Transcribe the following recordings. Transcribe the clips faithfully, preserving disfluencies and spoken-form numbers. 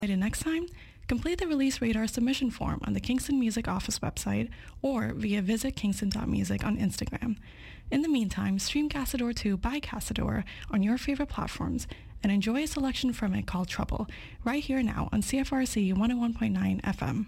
next time? Complete the Release Radar submission form on the Kingston Music Office website or via visit kingston dot music on Instagram. In the meantime, stream Castador two by Castador on your favorite platforms and enjoy a selection from it called Trouble, right here now on C F R C one oh one point nine F M.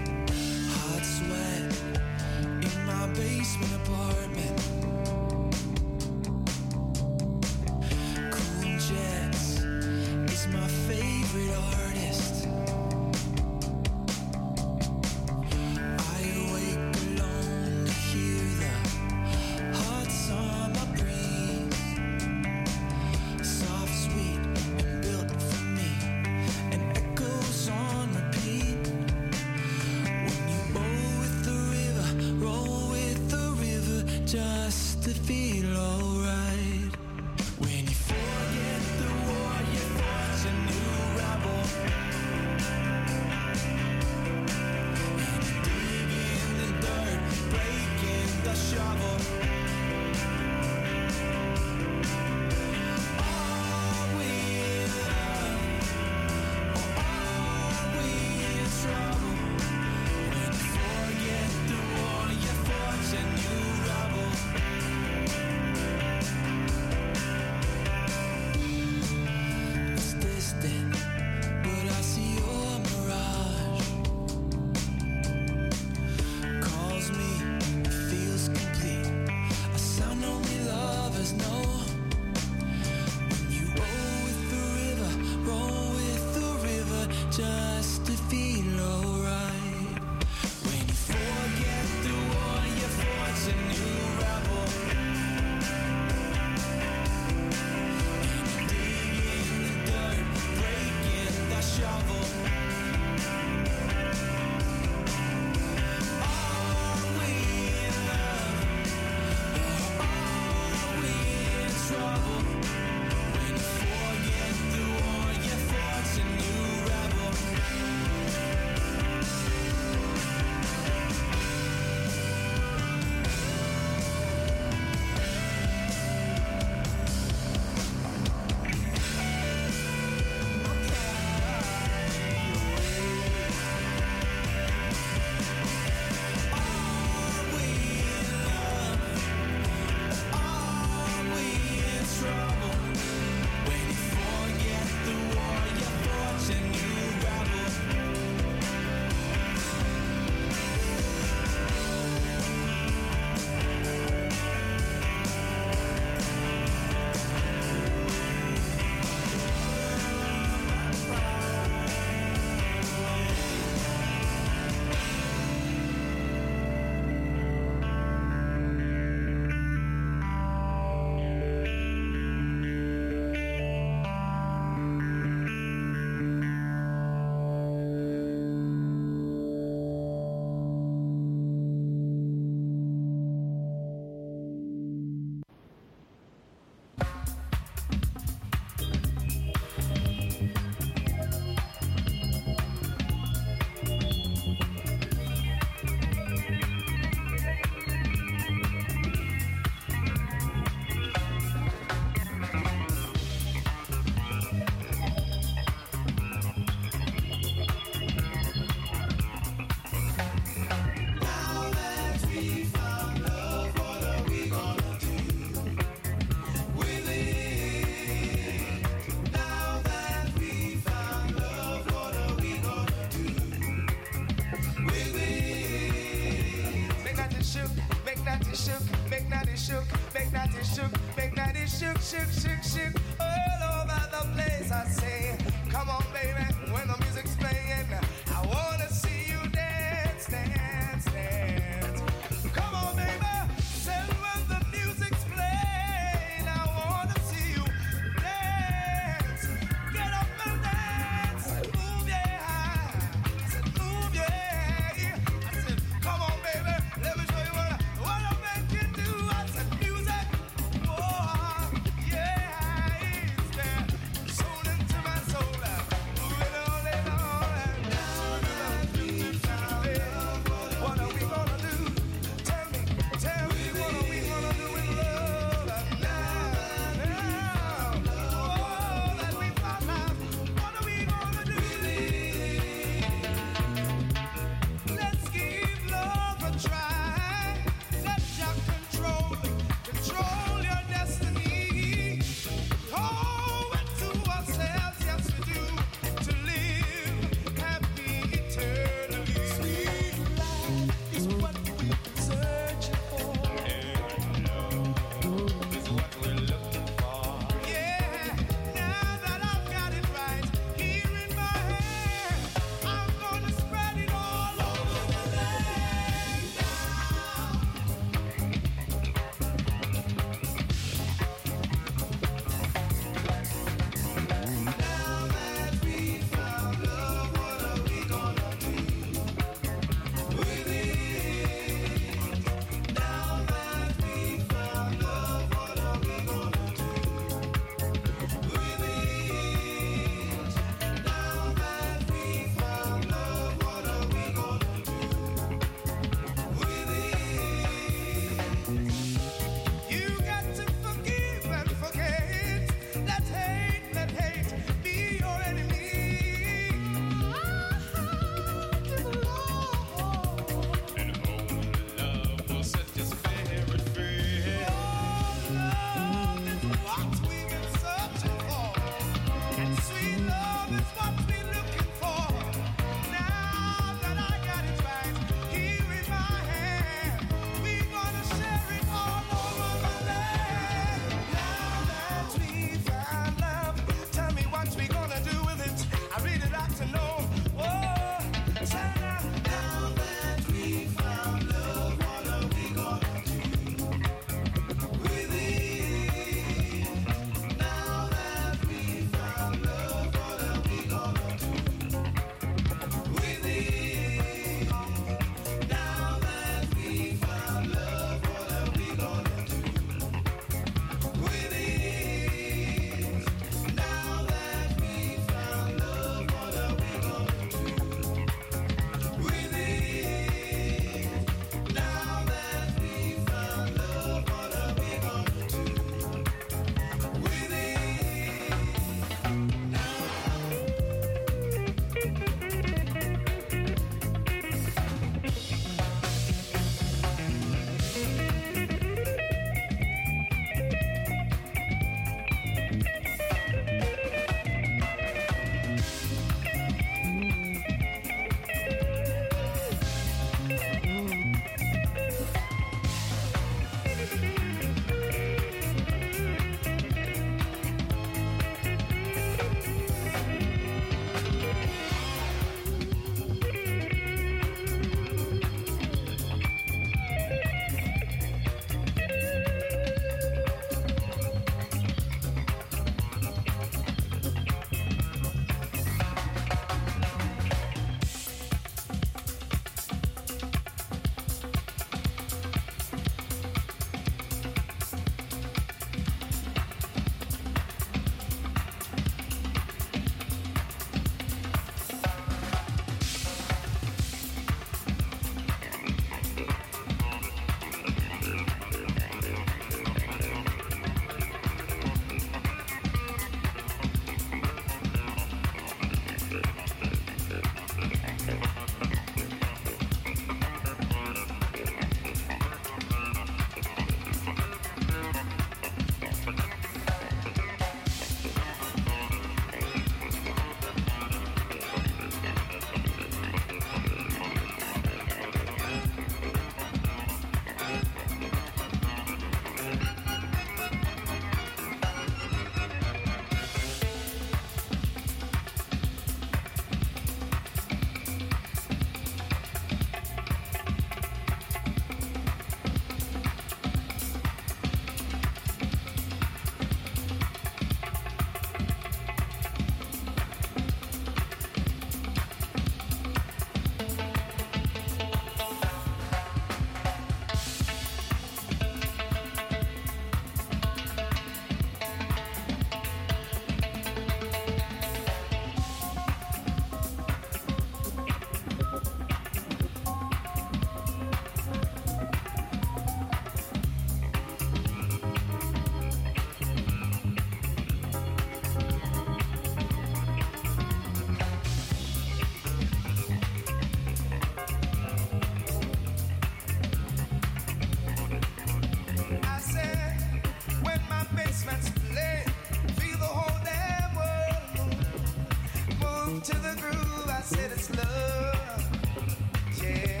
To the groove, I said it's love. Yeah.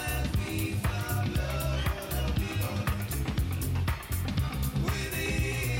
With it.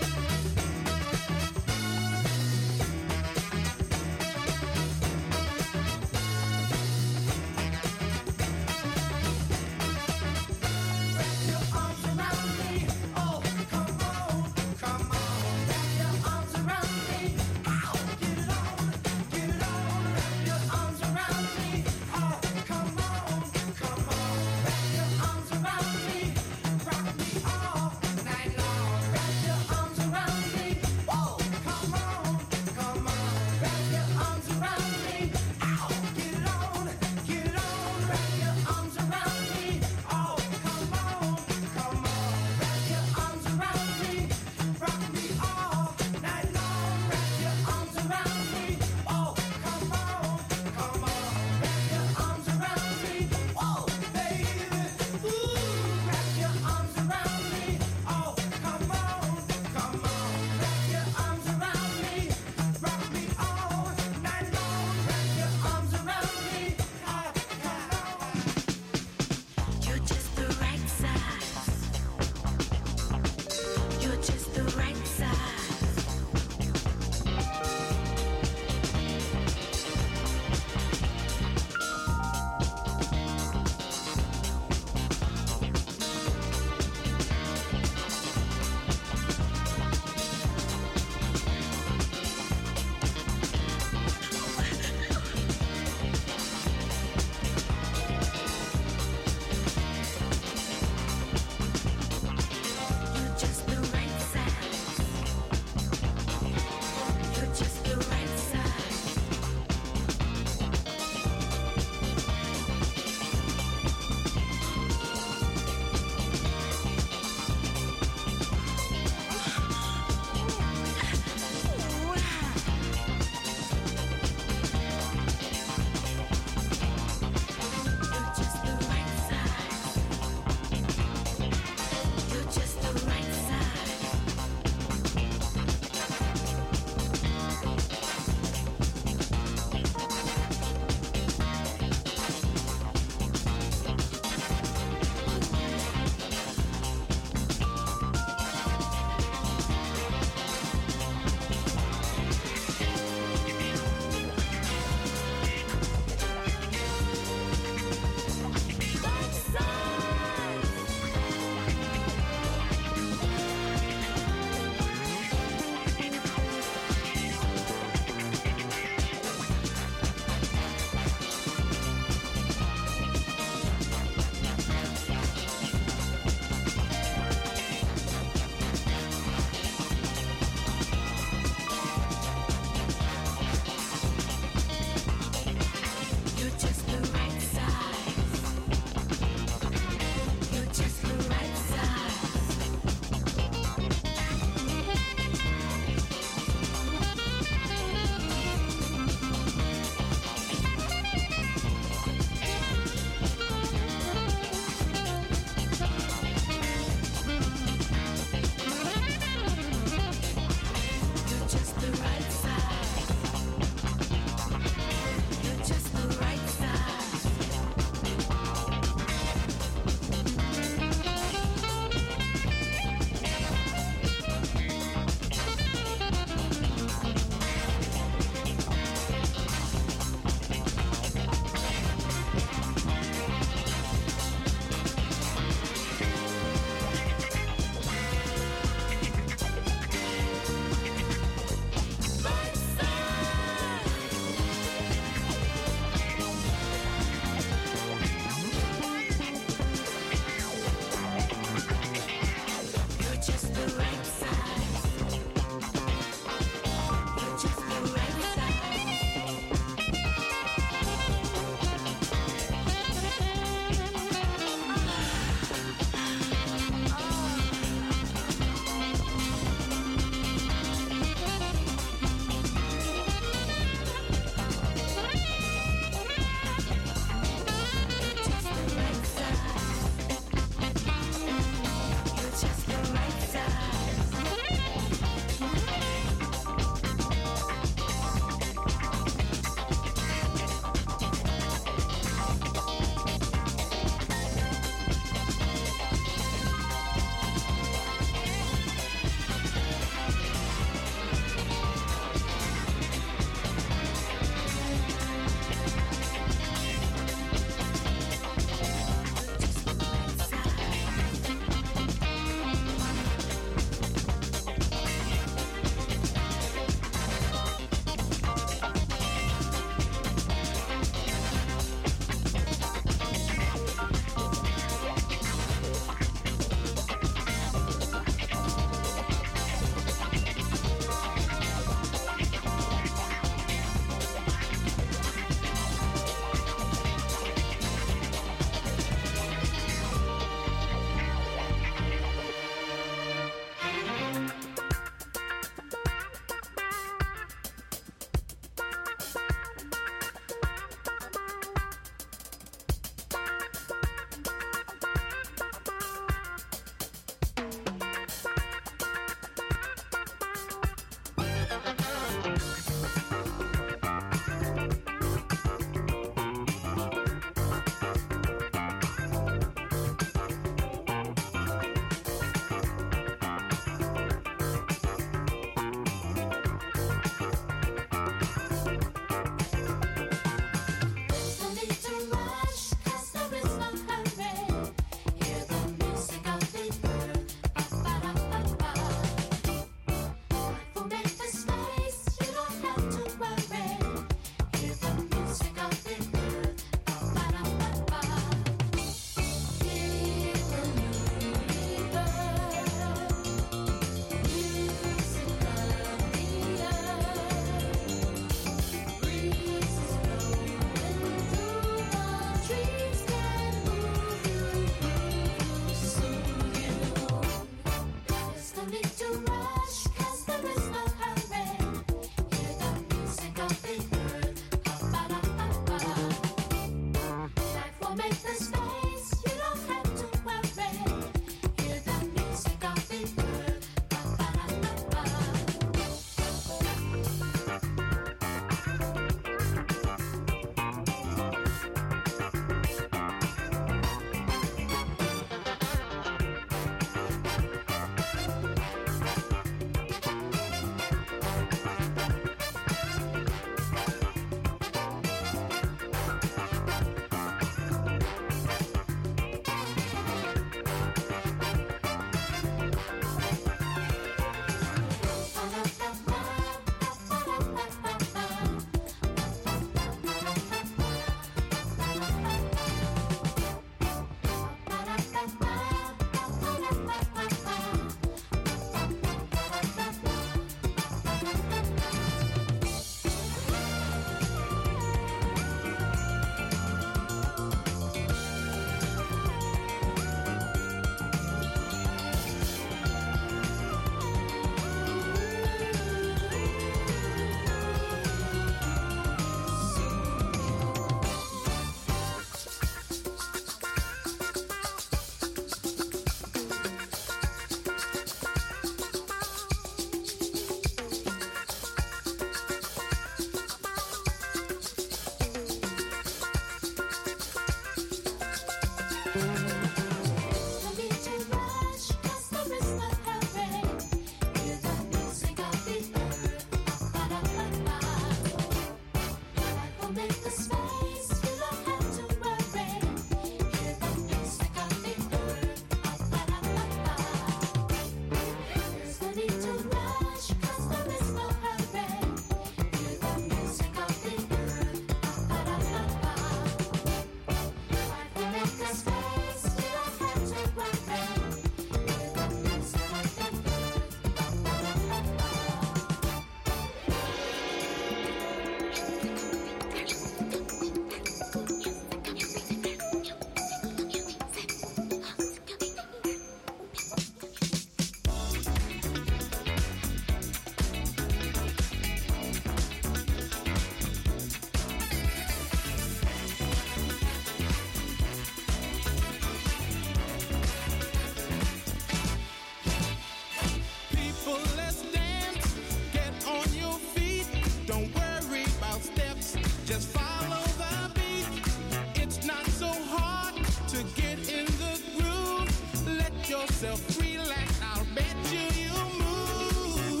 yourself relax. I'll bet you you'll move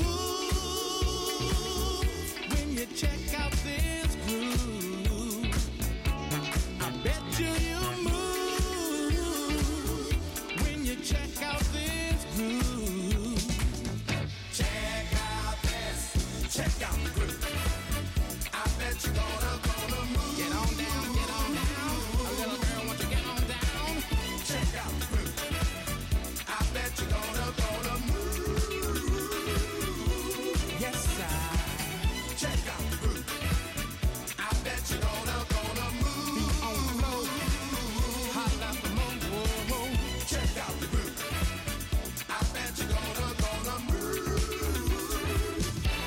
when you check out this groove. I bet you you'll move when you check out this groove. Check out this, check out the groove. I bet you're gonna, gonna move. Get on down, get on down. A little girl, won't you get on down? Check out the groove. I bet you're gonna, gonna move. Yes, I. Check out the groove. I bet you're gonna, gonna move. Be on the floor. Holla for more. Whoa, whoa. Check out the groove. I bet you're gonna, gonna move.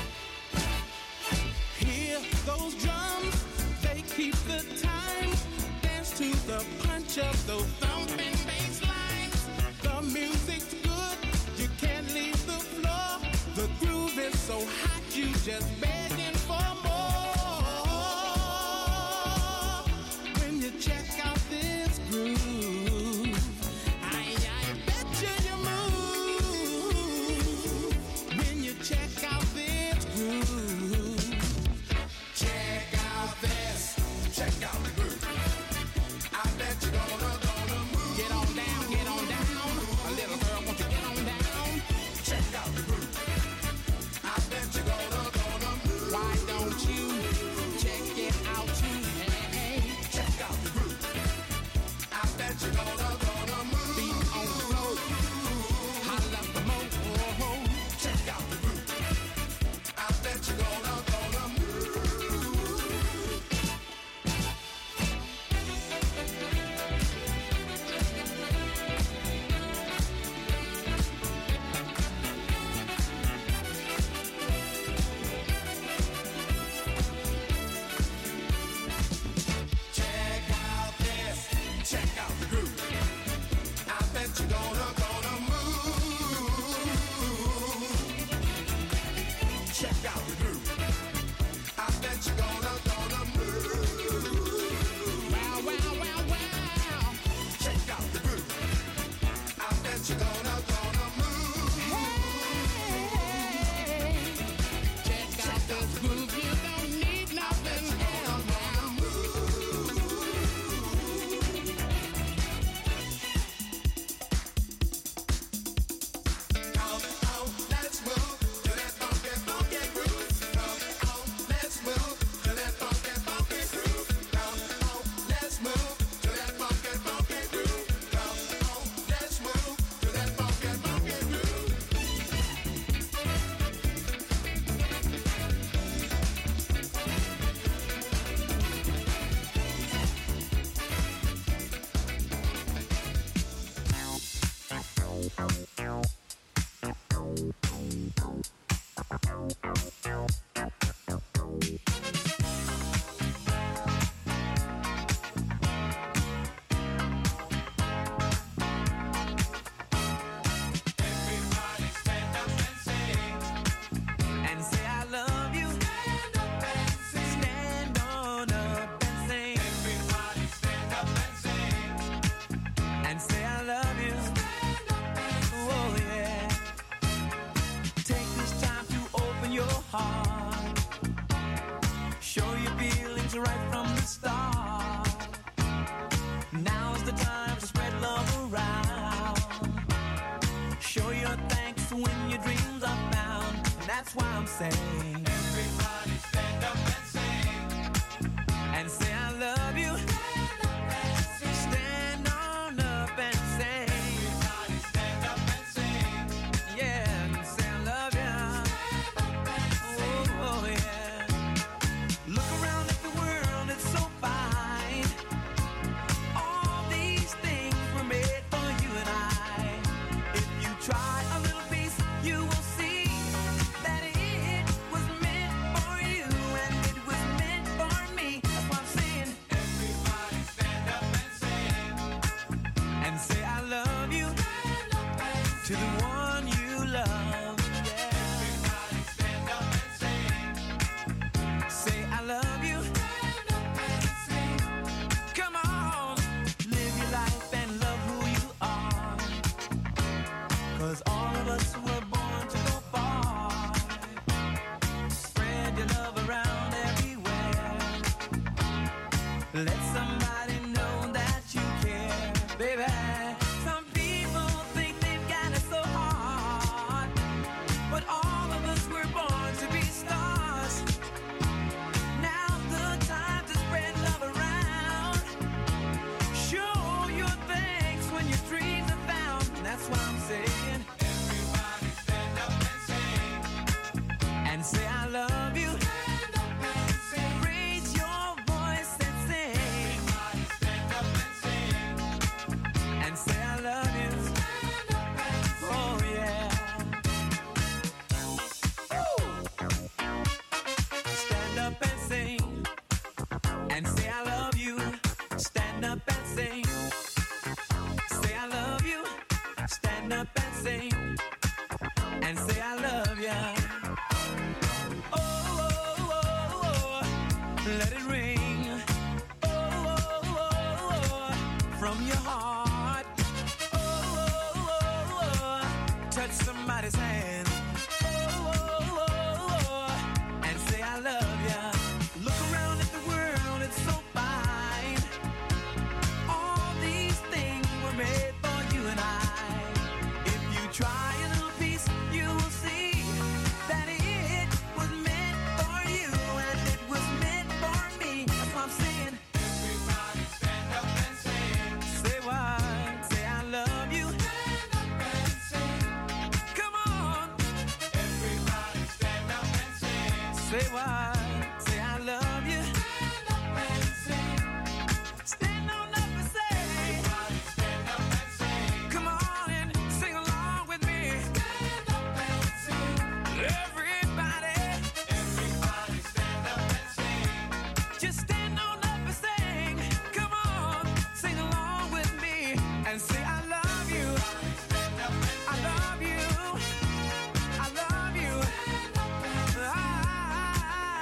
Hear those drums, they keep the time. Dance to the punch of those thumping bass lines. The music's good, you can't leave the floor. The groove is so hot, you just begging for more. When you check out this groove, I, I bet you you move. When you check out this groove. Check out this, check out the groove. I bet you're gonna, gonna move. Get on down, get on down. A little girl, won't you get on down? Check out the groove. I bet you're gonna, gonna move. Why don't you check it out too? Hey, Check out the groove. I bet you're gonna, gonna move. feet on the floor. Holla for more. Oh, Check out the groove. I bet you're gonna, gonna move. Check out this, check out the groove. I bet you're gonna, gonna move. Check out the groove. I bet you're gonna, gonna move. wow, wow, wow, wow. Check out the groove. I bet you're gonna, gonna move. Check out this groove, you don't need nothing else now. Come on, let's move to that funky, funky groove. Come on, let's move to that funky, funky groove. Come on, let's move to that funky, funky groove. Come on, let's move to that funky, funky groove. Everybody stand up and sing. And say I love you. Stand up and sing. Stand on up and sing. Everybody stand up and sing. And say I love you. Stand up and sing. Oh yeah. Take this time to open your heart. Show your feelings right from the start. Now's the time to spread love around. Show your thanks when your dreams are found. And that's why I'm saying. Everybody stand up and sing. And say I love you. Stand up and sing. Stand on up and sing. Everybody stand up and sing. Yeah, and say I love you. Stand up and sing. Oh, oh yeah. Look around at the world, it's so fine. All these things were made for you and I. If you try a little piece, you will see that it was meant for you and it was meant for me. That's why I'm saying. Everybody stand up and sing. And say I love you Stand up and to the one you love. Yeah. Everybody stand up and sing. Say I love you. Stand up and sing. Come on, live your life and love who you are. Some people think they've got it so hard, but all of us were born to be stars. Now's the time to spread love around. Show your thanks when your dreams are found. That's why I'm saying, everybody stand up and sing, and say I love you. Stand up and sing. Raise your voice and sing. Everybody stand up and sing, and say I love you. Stand up and sing. Oh yeah. Woo. Stand up and sing, and say I love you. Stand up and sing. Say I love you. Stand up and sing, and say I love ya. Oh, oh, oh, oh, let it ring. Oh, oh, oh, oh, from your heart. Oh, oh, oh, oh, touch somebody's hand. Oh, oh, oh, oh, and say I love ya. Look around at the world, it's so fine. All these things were made for you and I. If you try a little piece, you will see that it was meant for you and it was meant for me. That's what I'm saying. Everybody stand up and sing. Say what? Say I love you. Stand up and sing. Come on. Everybody stand up and sing. Say what? Say I love you. Stand up and sing. Stand on up and say. Everybody stand up and sing. Come on and sing along with me. Stand up and sing. Everybody. Everybody stand up and sing. Just stand on up and sing. Come on, sing along with me and say I love you. I love you. I love you. I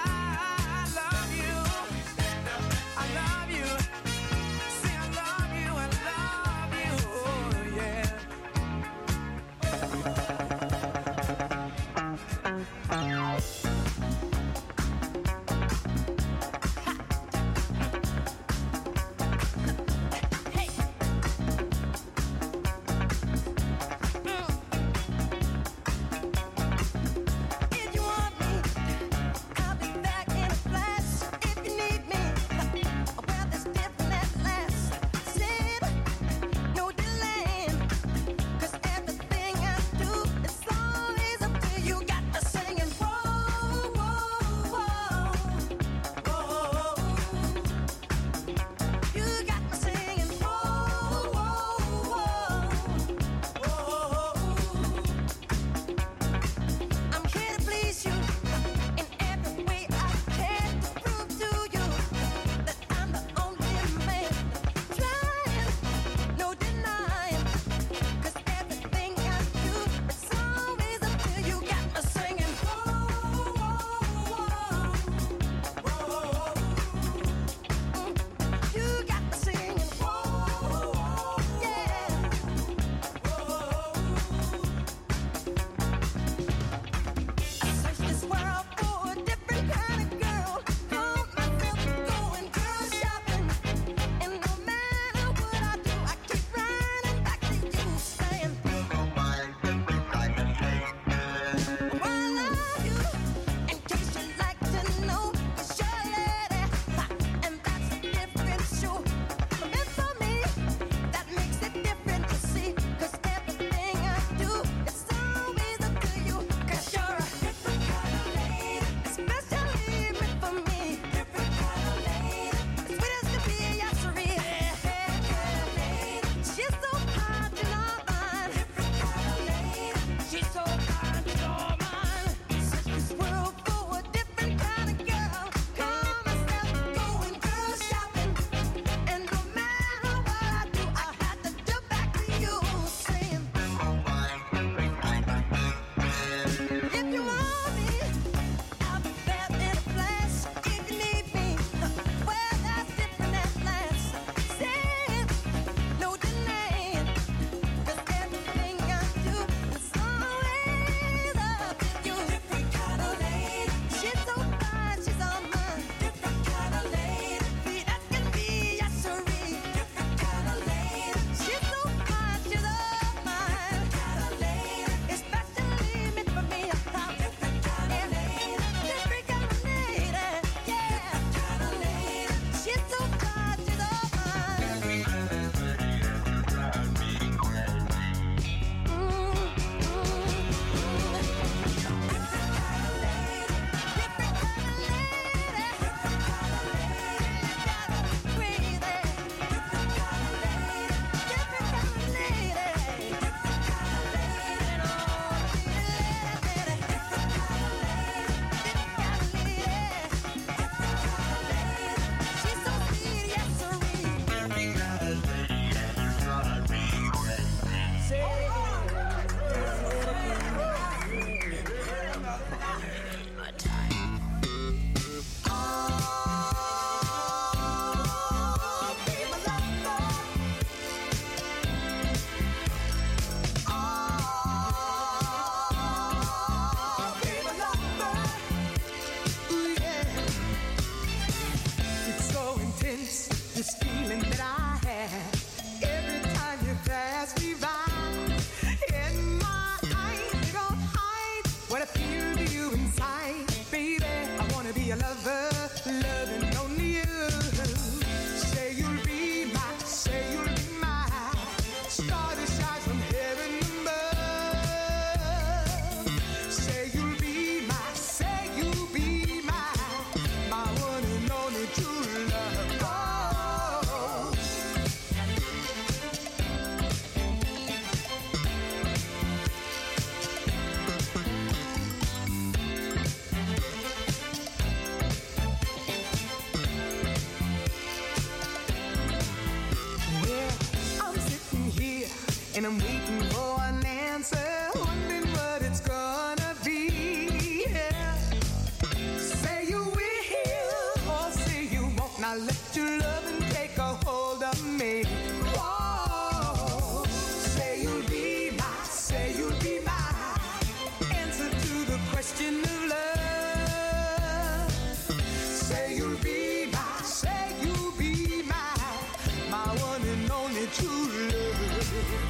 and I'm waiting for an answer, wondering what it's gonna be. Yeah. Say you will, or say you won't. Now let your loving take a hold of me. Whoa. Say you'll be my, say you'll be my answer to the question of love. Say you'll be my, say you'll be my, my one and only true love.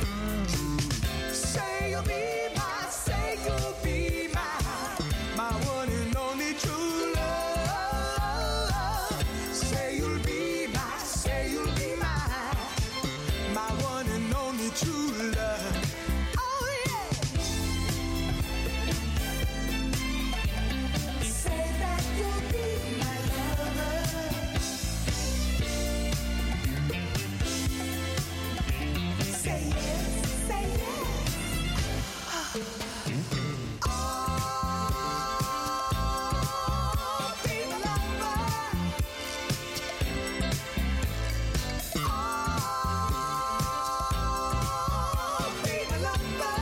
Say you'll be my, say you'll be my, my one and only true love. Say you'll be my, say you'll be my, my one and only true love. Oh yeah. Say that you'll be my lover. Say yes, say yes. Oh, be my lover. Oh, be my lover.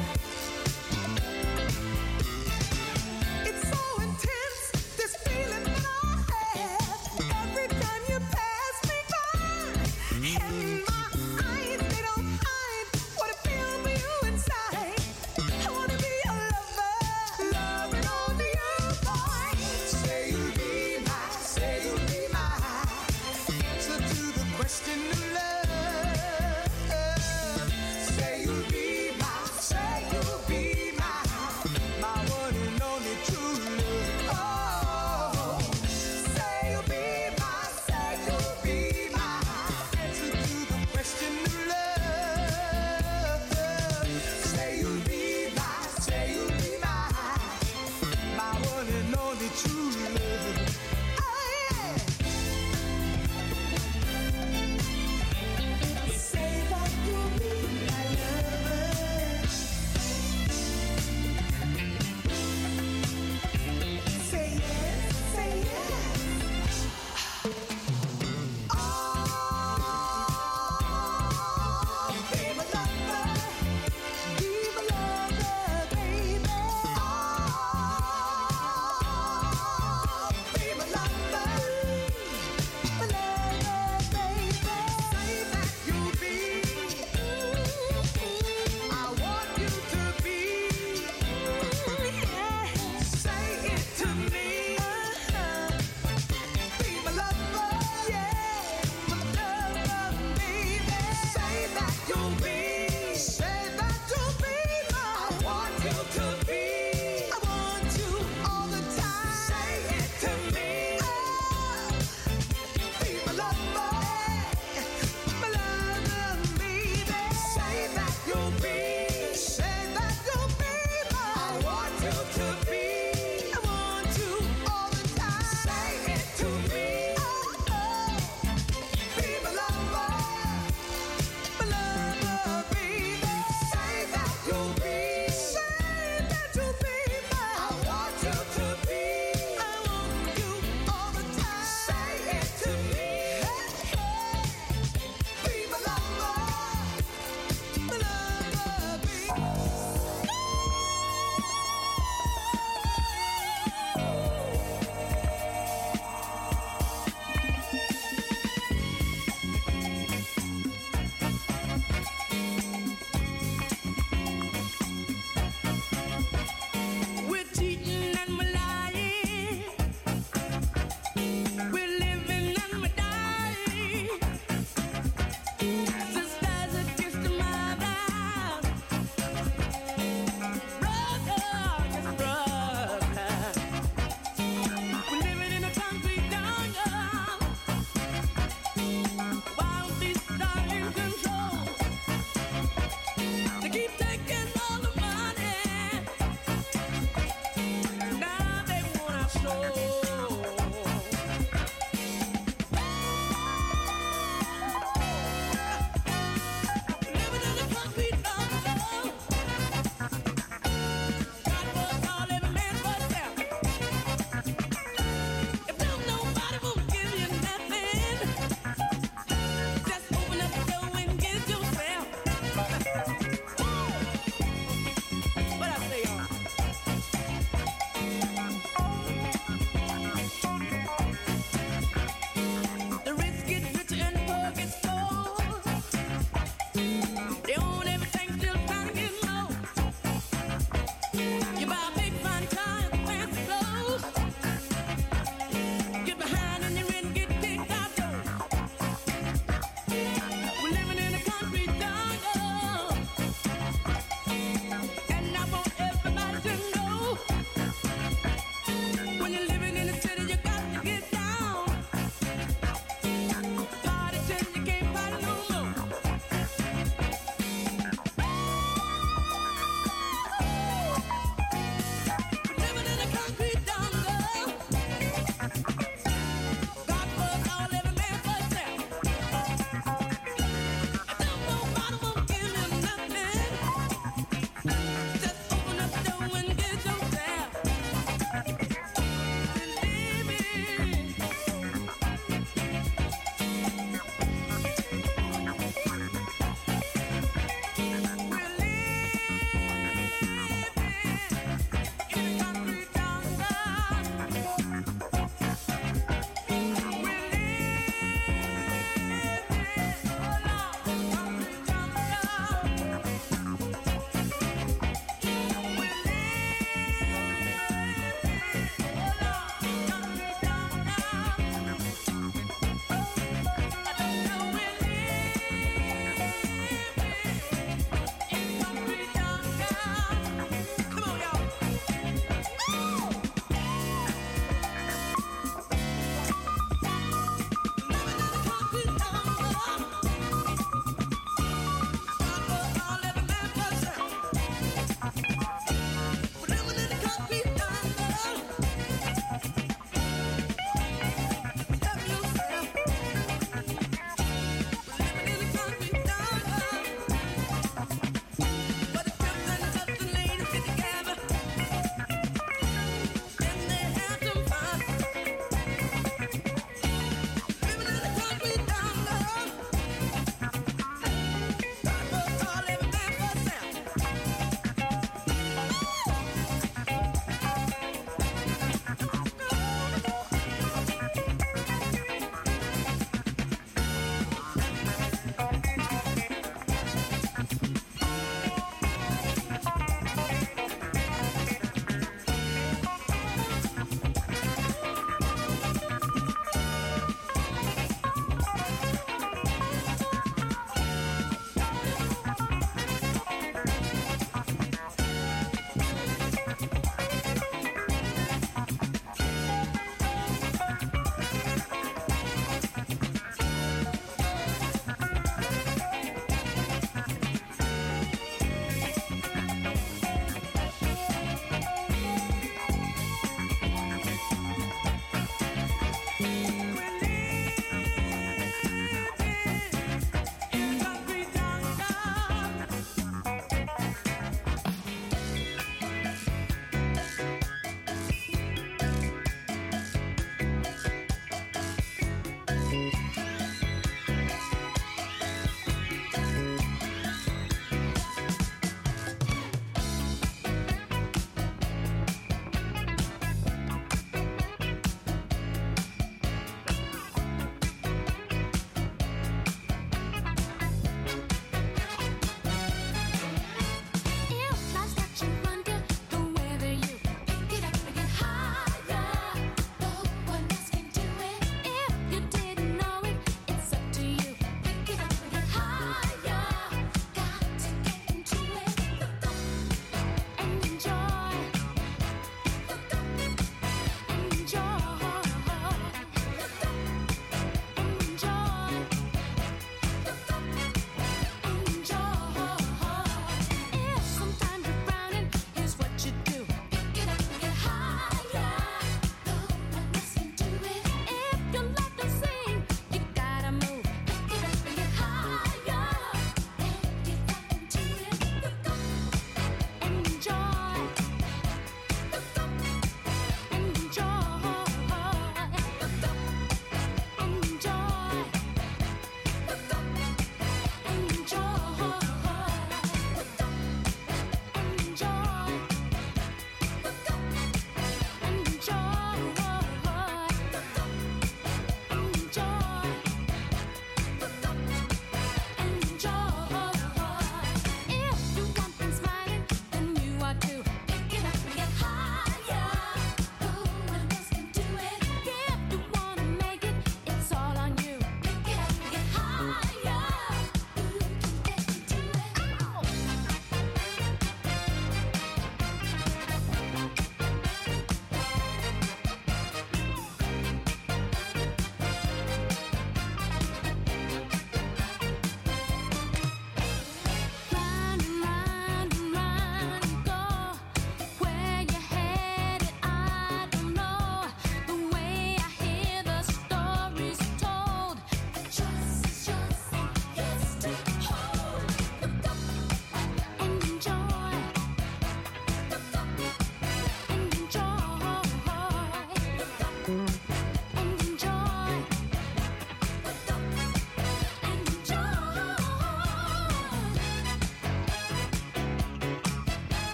It's so intense, this feeling that I have every time you pass me by. And my eyes, they don't hide what I feel for you inside. I wanna be your lover, loving only you, boy. Say you'll be my, say you'll be my answer to the question of love. Say you'll be my, say you'll be my, my one and only true love. Oh, say you'll be my, say you'll be my answer to the question of love. Say you'll be my, say you'll be my, my one and only true love. Oh yeah. Say that you'll be my lover.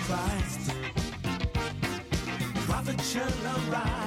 Christ. Prophet shall arise.